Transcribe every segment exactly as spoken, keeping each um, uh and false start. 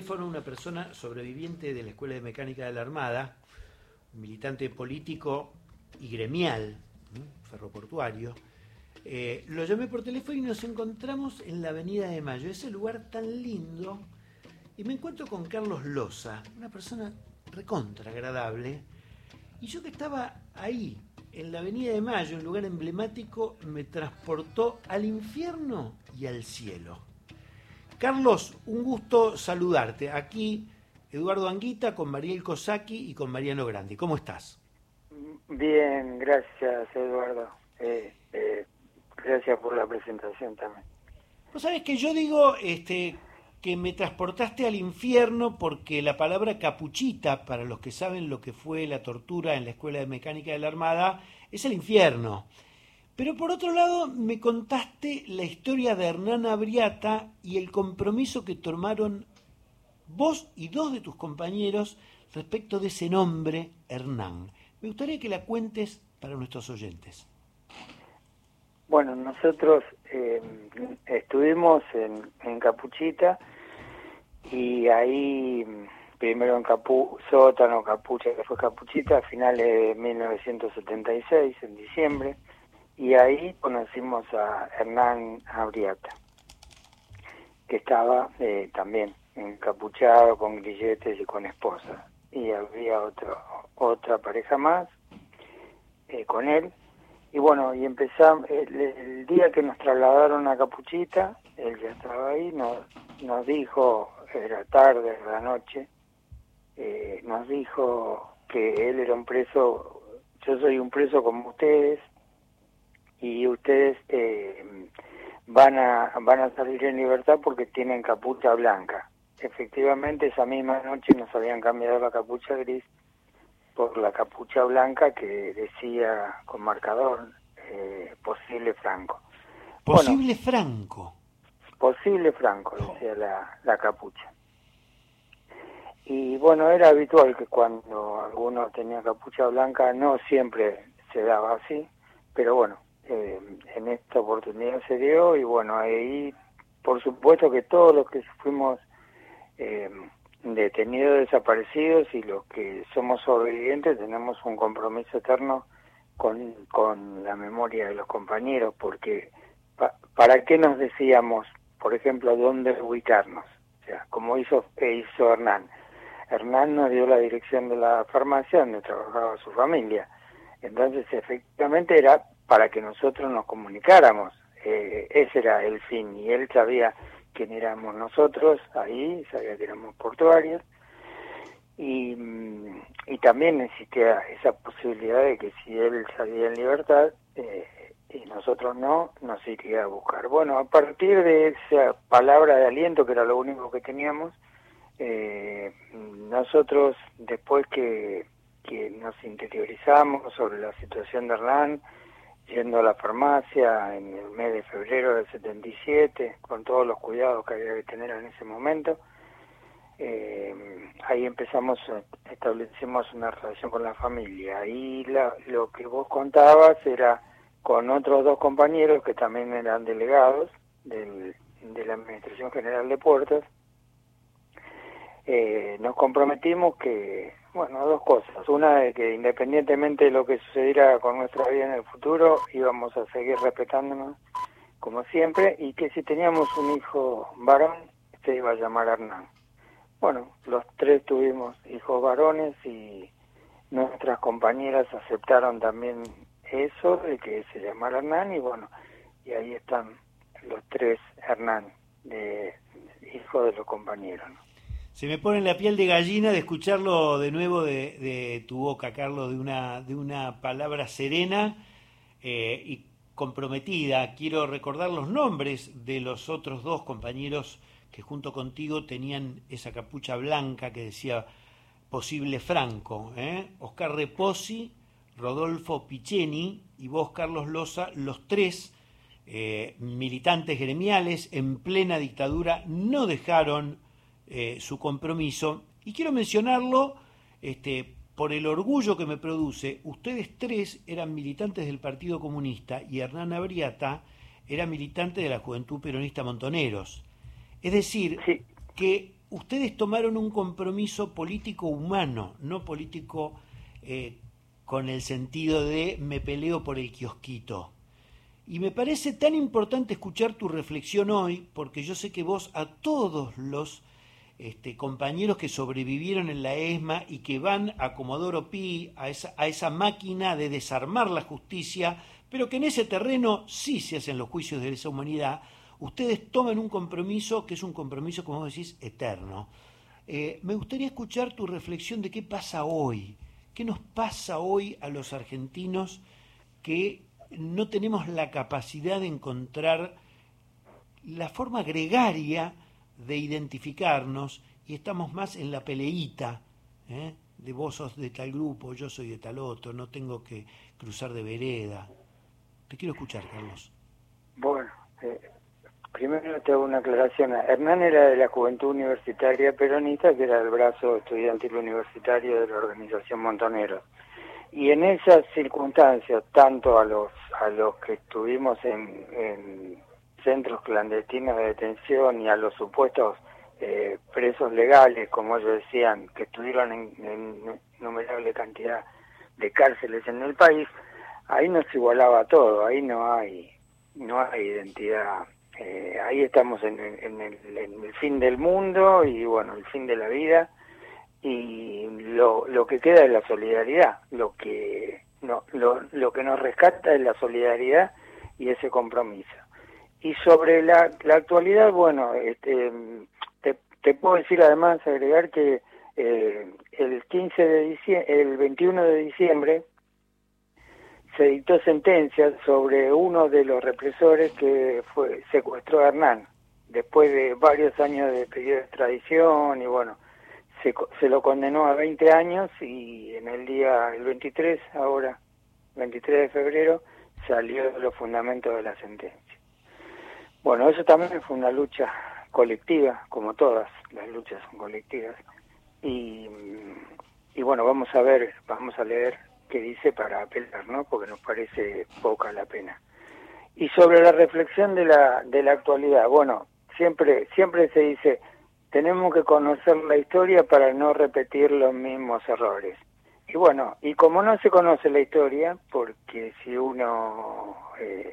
teléfono una persona sobreviviente de la Escuela de Mecánica de la Armada, un militante político y gremial, ¿eh? ferroportuario. Eh, lo llamé por teléfono y nos encontramos en la Avenida de Mayo, ese lugar tan lindo, y me encuentro con Carlos Loza, una persona recontra agradable, y yo que estaba ahí, en la Avenida de Mayo, un lugar emblemático, me transportó al infierno y al cielo. Carlos, un gusto saludarte. Aquí Eduardo Anguita con Mariel Cosacchi y con Mariano Grandi. ¿Cómo estás? Bien, gracias Eduardo. Eh, eh, gracias por la presentación también. Vos sabés que yo digo este, que me transportaste al infierno porque la palabra capuchita, para los que saben lo que fue la tortura en la Escuela de Mecánica de la Armada, es el infierno. Pero por otro lado me contaste la historia de Hernán Abriata y el compromiso que tomaron vos y dos de tus compañeros respecto de ese nombre, Hernán. Me gustaría que la cuentes para nuestros oyentes. Bueno, nosotros eh, estuvimos en, en Capuchita y ahí primero en Capu, sótano, Capucha, que fue Capuchita a finales de mil novecientos setenta y seis, en diciembre. Y ahí conocimos a Hernán Abriata, que estaba eh, también encapuchado, con grilletes y con esposa. Y había otro, otra pareja más eh, con él. Y bueno, y empezamos, el, el día que nos trasladaron a Capuchita, él ya estaba ahí, nos, nos dijo, era tarde, era la noche, eh, nos dijo que él era un preso, yo soy un preso como ustedes, y ustedes eh, van a van a salir en libertad porque tienen capucha blanca. Efectivamente, esa misma noche nos habían cambiado la capucha gris por la capucha blanca que decía con marcador eh, posible Franco. Posible bueno, Franco. Posible Franco, decía la, la capucha. Y bueno, era habitual que cuando alguno tenía capucha blanca, no siempre se daba así, pero bueno, Eh, en esta oportunidad se dio y bueno, ahí por supuesto que todos los que fuimos eh, detenidos, desaparecidos y los que somos sobrevivientes tenemos un compromiso eterno con, con la memoria de los compañeros, porque pa, ¿para qué nos decíamos, por ejemplo, dónde ubicarnos? O sea, como hizo, hizo Hernán. Hernán nos dio la dirección de la farmacia donde trabajaba su familia. Entonces, efectivamente, era para que nosotros nos comunicáramos. Eh, ese era el fin, y él sabía quién éramos nosotros ahí, sabía que éramos portuarios, y, y también existía esa posibilidad de que si él salía en libertad eh, y nosotros no, nos iría a buscar. Bueno, a partir de esa palabra de aliento, que era lo único que teníamos, eh, nosotros, después que, que nos interiorizamos sobre la situación de Hernán, yendo a la farmacia en el mes de febrero del setenta y siete, con todos los cuidados que había que tener en ese momento, eh, ahí empezamos, establecimos una relación con la familia. Ahí la, lo que vos contabas era con otros dos compañeros que también eran delegados del, de la Administración General de Puertos. Eh, nos comprometimos que, bueno, dos cosas. Una, de que independientemente de lo que sucediera con nuestra vida en el futuro, íbamos a seguir respetándonos como siempre, y que si teníamos un hijo varón, se iba a llamar Hernán. Bueno, los tres tuvimos hijos varones y nuestras compañeras aceptaron también eso, de que se llamara Hernán, y bueno, y ahí están los tres Hernán, de hijos de los compañeros, ¿no? Se me pone la piel de gallina de escucharlo de nuevo de, de tu boca, Carlos, de una, de una palabra serena eh, y comprometida. Quiero recordar los nombres de los otros dos compañeros que junto contigo tenían esa capucha blanca que decía posible Franco, ¿eh? Oscar Reposi, Rodolfo Picheni y vos, Carlos Loza, los tres eh, militantes gremiales en plena dictadura, no dejaron Eh, su compromiso, y quiero mencionarlo este, por el orgullo que me produce. Ustedes tres eran militantes del Partido Comunista y Hernán Abriata era militante de la Juventud Peronista Montoneros. Es decir, sí. que ustedes tomaron un compromiso político humano, no político eh, con el sentido de me peleo por el kiosquito. Y me parece tan importante escuchar tu reflexión hoy, porque yo sé que vos a todos los este, compañeros que sobrevivieron en la ESMA y que van a Comodoro Pi, a esa, a esa máquina de desarmar la justicia, pero que en ese terreno sí se hacen los juicios de esa humanidad, ustedes toman un compromiso que es un compromiso, como vos decís, eterno. Eh, me gustaría escuchar tu reflexión de qué pasa hoy, qué nos pasa hoy a los argentinos que no tenemos la capacidad de encontrar la forma gregaria de identificarnos y estamos más en la peleíta, ¿eh? de vos sos de tal grupo, yo soy de tal otro, no tengo que cruzar de vereda. Te quiero escuchar, Carlos. Bueno, eh, primero te hago una aclaración. Hernán era de la Juventud Universitaria Peronista, que era el brazo estudiantil universitario de la organización Montoneros. Y en esas circunstancias, tanto a los a los que estuvimos en, en centros clandestinos de detención y a los supuestos eh, presos legales, como ellos decían, que estuvieron en, en innumerable cantidad de cárceles en el país, ahí nos igualaba todo, ahí no hay no hay identidad. Eh, ahí estamos en, en, el, en el fin del mundo y bueno, el fin de la vida. Y lo, lo que queda es la solidaridad, lo que no, lo, lo que nos rescata es la solidaridad y ese compromiso. Y sobre la, la actualidad, bueno, este, te, te puedo decir además, agregar que eh, el quince de diciembre, el veintiuno de diciembre, se dictó sentencia sobre uno de los represores que fue secuestró a Hernán, después de varios años de pedido de extradición y bueno, Se, se lo condenó a veinte años y en el día, el veintitrés, ahora, veintitrés de febrero, salió de los fundamentos de la sentencia. Bueno, eso también fue una lucha colectiva, como todas las luchas son colectivas. Y, y bueno, vamos a ver, vamos a leer qué dice para apelar, ¿no? Porque nos parece poca la pena. Y sobre la reflexión de la, de la actualidad, bueno, siempre, siempre se dice, tenemos que conocer la historia para no repetir los mismos errores. Y bueno, y como no se conoce la historia, porque si uno eh,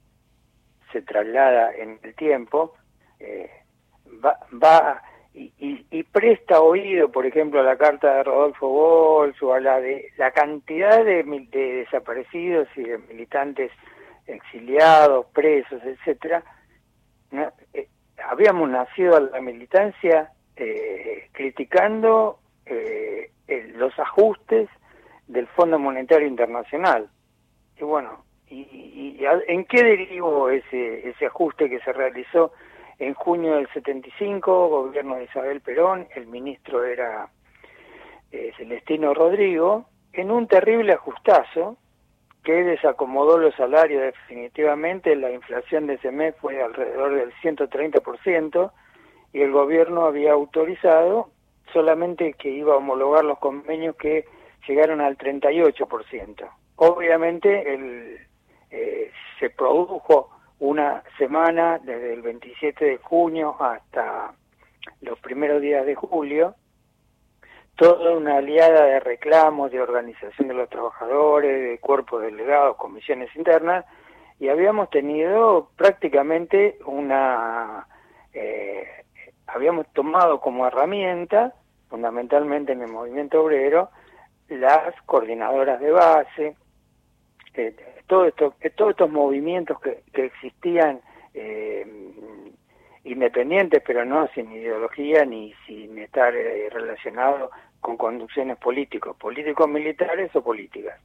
se traslada en el tiempo, eh, va, va y, y, y presta oído, por ejemplo, a la carta de Rodolfo Bols o a la de la cantidad de, de desaparecidos y de militantes exiliados, presos, etcétera, ¿no? Eh, habíamos nacido a la militancia eh, criticando eh, el, los ajustes del Fondo Monetario Internacional. Y bueno, y, y, y ¿en qué derivó ese, ese ajuste que se realizó en junio del setenta y cinco, gobierno de Isabel Perón? El ministro era eh, Celestino Rodrigo, en un terrible ajustazo que desacomodó los salarios definitivamente. La inflación de ese mes fue alrededor del ciento treinta por ciento y el gobierno había autorizado solamente que iba a homologar los convenios que llegaron al treinta y ocho por ciento. Obviamente el, eh, se produjo una semana desde el veintisiete de junio hasta los primeros días de julio, toda una aliada de reclamos, de organización de los trabajadores, de cuerpos delegados, comisiones internas, y habíamos tenido prácticamente una... Eh, habíamos tomado como herramienta, fundamentalmente en el movimiento obrero, las coordinadoras de base, eh, todo esto, todos estos movimientos que, que existían eh, independientes, pero no sin ideología ni sin estar eh, relacionados con conducciones políticos, políticos militares o políticas.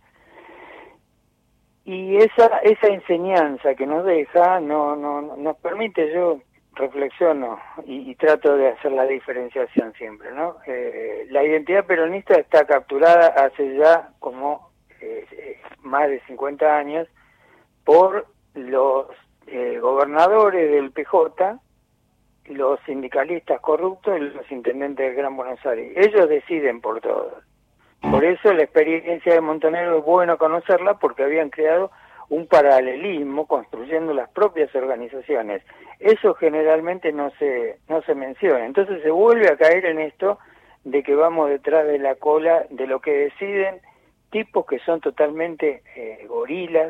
Y esa esa enseñanza que nos deja no, no nos permite, yo reflexiono y, y trato de hacer la diferenciación siempre, ¿no? Eh, la identidad peronista está capturada hace ya como eh, más de cincuenta años por los eh, gobernadores del P J, los sindicalistas corruptos y los intendentes del Gran Buenos Aires. Ellos deciden por todo. Por eso la experiencia de Montonero es bueno conocerla, porque habían creado un paralelismo construyendo las propias organizaciones. Eso generalmente no se, no se menciona. Entonces se vuelve a caer en esto de que vamos detrás de la cola de lo que deciden tipos que son totalmente eh, gorilas,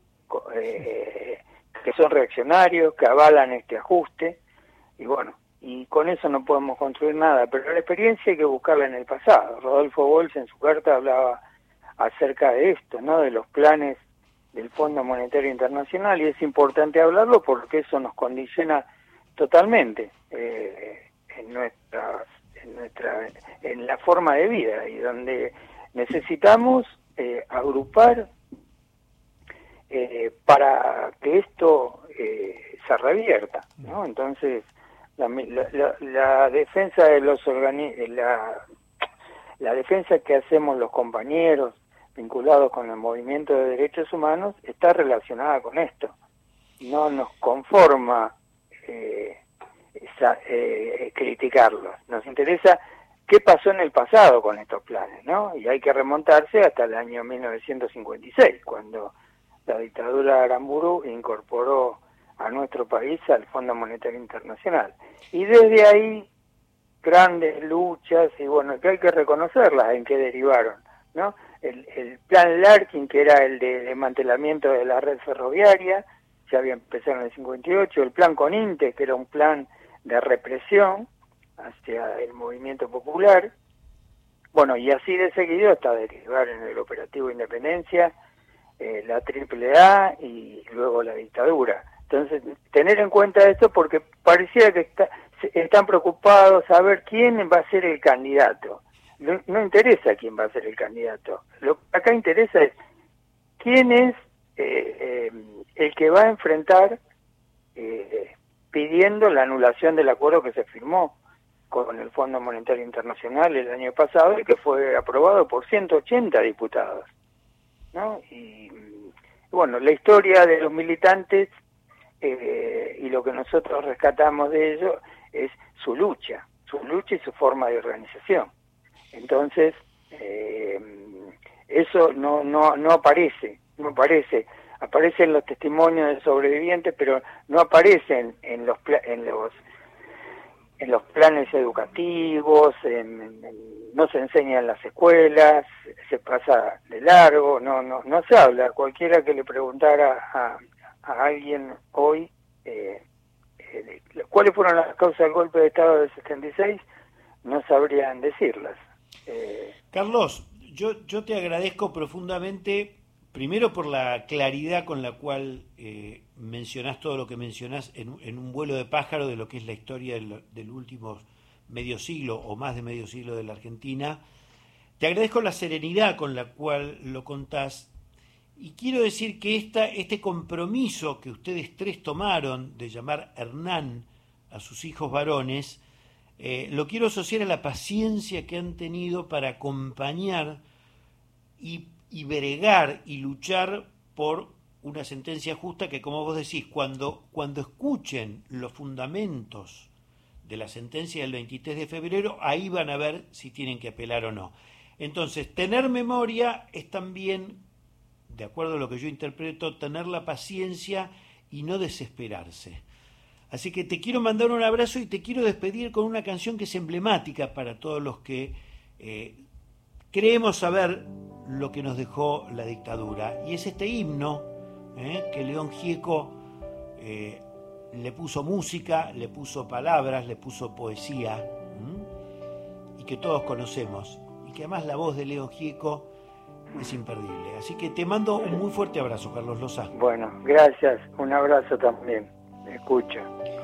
eh, que son reaccionarios, que avalan este ajuste, y bueno, y con eso no podemos construir nada, pero la experiencia hay que buscarla en el pasado. Rodolfo Walsh en su carta hablaba acerca de esto, ¿no? De los planes del Fondo Monetario Internacional, y es importante hablarlo porque eso nos condiciona totalmente eh, en nuestra, en nuestra, en la forma de vida, y donde necesitamos eh, agrupar eh, para que esto eh, se revierta, ¿no? Entonces la, la, la defensa de los organi la, la defensa que hacemos los compañeros vinculados con el movimiento de derechos humanos está relacionada con esto. No nos conforma eh, esa, eh, criticarlos. Nos interesa qué pasó en el pasado con estos planes, ¿no? Y hay que remontarse hasta el año mil novecientos cincuenta y seis, cuando la dictadura de Aramburu incorporó a nuestro país al Fondo Monetario Internacional. Y desde ahí, grandes luchas, y bueno, que hay que reconocerlas en qué derivaron, ¿no? El, el plan Larkin, que era el de desmantelamiento de la red ferroviaria, ya había empezado en el cincuenta y ocho, el plan Coninte, que era un plan de represión hacia el movimiento popular, bueno, y así de seguido hasta derivar en el Operativo Independencia, eh, la Triple A y luego la dictadura. Entonces, tener en cuenta esto porque parecía que está, están preocupados a ver quién va a ser el candidato. No, no interesa quién va a ser el candidato. Lo que acá interesa es quién es eh, eh, el que va a enfrentar eh, pidiendo la anulación del acuerdo que se firmó con el Fondo Monetario Internacional el año pasado y que fue aprobado por ciento ochenta diputados, ¿no? Y bueno, la historia de los militantes eh, y lo que nosotros rescatamos de ellos es su lucha, su lucha y su forma de organización. Entonces, eh, eso no, no, no aparece, no aparece, aparecen los testimonios de sobrevivientes, pero no aparecen en los, en los, en los planes educativos, en, en, no se enseña en las escuelas, se pasa de largo, no, no, no se habla. Cualquiera que le preguntara a, a alguien hoy eh, eh, cuáles fueron las causas del golpe de Estado del setenta y seis, no sabrían decirlas. Eh... Carlos, yo, yo te agradezco profundamente, primero por la claridad con la cual eh, mencionás todo lo que mencionás en, en un vuelo de pájaro de lo que es la historia del, del último medio siglo o más de medio siglo de la Argentina. Te agradezco la serenidad con la cual lo contás y quiero decir que esta, este compromiso que ustedes tres tomaron de llamar Hernán a sus hijos varones, Eh, lo quiero asociar a la paciencia que han tenido para acompañar y, y bregar y luchar por una sentencia justa que, como vos decís, cuando, cuando escuchen los fundamentos de la sentencia del veintitrés de febrero, ahí van a ver si tienen que apelar o no. Entonces, tener memoria es también, de acuerdo a lo que yo interpreto, tener la paciencia y no desesperarse. Así que te quiero mandar un abrazo y te quiero despedir con una canción que es emblemática para todos los que eh, creemos saber lo que nos dejó la dictadura. Y es este himno eh, que León Gieco eh, le puso música, le puso palabras, le puso poesía, ¿m? Y que todos conocemos. Y que además la voz de León Gieco es imperdible. Así que te mando un muy fuerte abrazo, Carlos Lozá. Bueno, gracias. Un abrazo también. Escucha.